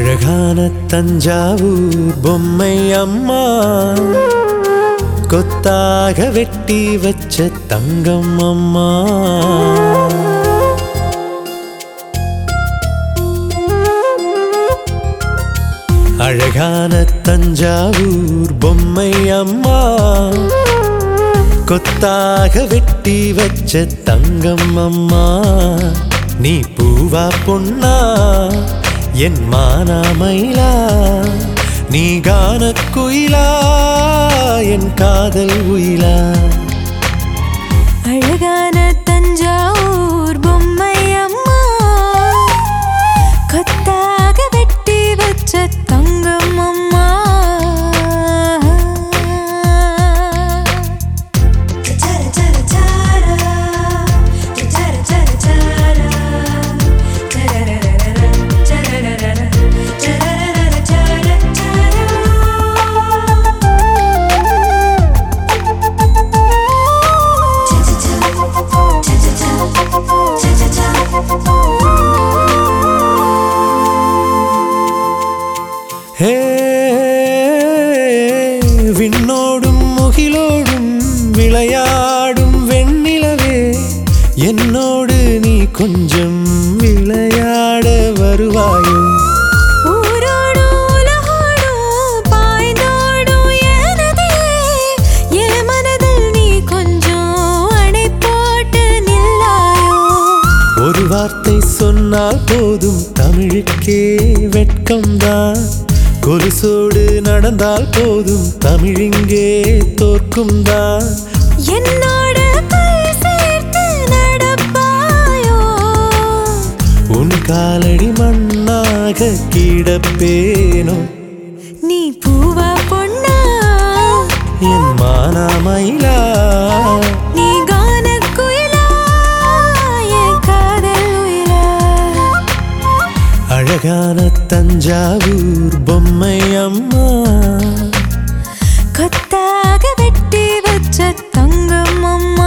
அழகான தஞ்சாவூர் பொம்மை அம்மா, கொத்தாக வெட்டி வச்ச தங்கம் அம்மா. அழகான தஞ்சாவூர் பொம்மை அம்மா, கொத்தாக வெட்டி வச்ச தங்கம் அம்மா. நீ பூவா பொன்னா என் மானா மயிலா, நீ கான குயிலா என் காதல் உயிலா. அழகான தஞ்சாவூர் பொம்மை அம்மா, கொத்தாக வெட்டி வச்ச தங்கம் அம்மா. விண்ணோடும் முகிலோடும் விளையாடும் வெண்ணிலவே, என்னோடு நீ கொஞ்சம் விளையாட வருவாயோ? ஊரோடும் உலகோடும் பாய்ந்தோடும் எனதே, என் மனதில் நீ கொஞ்சம் அணை போட்டு நில்லாயோ? ஒரு வார்த்தை சொன்னால் போதும் தமிழுக்கே வெட்கம்தான், கொலுசோடு நடந்தால் போதும் தமிழிங்கே தோற்கும் தான். என்னோட கை சேர்த்து நடப்பாயோ? உன் காலடி மண்ணாக கிடப்பேனோ? நீ பூவா பொன்னா என் மானா மயிலா, நீ கான குயிலா என் காதல் உயிலா. அழகான தஞ்சாவூர் பொம்மை அம்மா, கொத்தாக வெட்டி வச்ச தங்கம் அம்மா.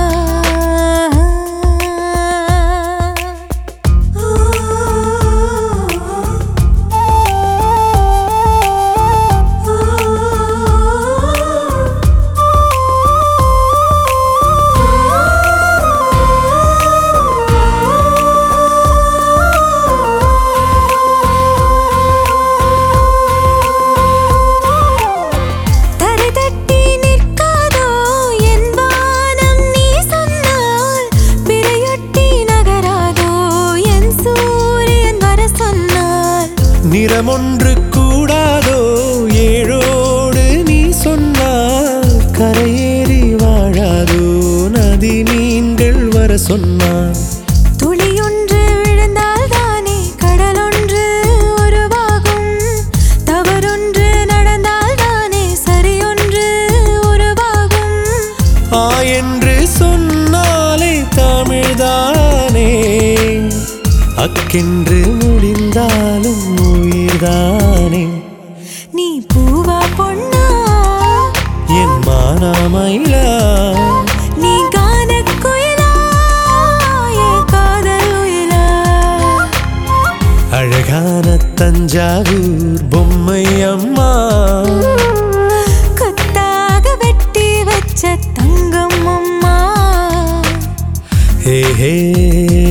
நிறமொன்று கூடாதோ ஏழோடு நீ சொன்னால், கரையேறி வாழாதோ நதி மீன்கள் வர சொன்னான். துளியொன்று விழுந்தால் தானே கடலொன்று உருவாகும், தவறொன்று நடந்தால் தானே சரியொன்று உருவாகும். என்று சொன்னாலே தமிழ்தானே, அக்கென்று முடிந்தாலும் உயிர்தானே. நீ பூவா பொன்னா என் மானா மயிலா, நீ கான குயிலா என் காதல் உயிலா. அழகான தஞ்சாவூர் பொம்மை அம்மா, கொத்தாக வெட்டி வச்ச தங்கம் அம்மா. ஹே ஹே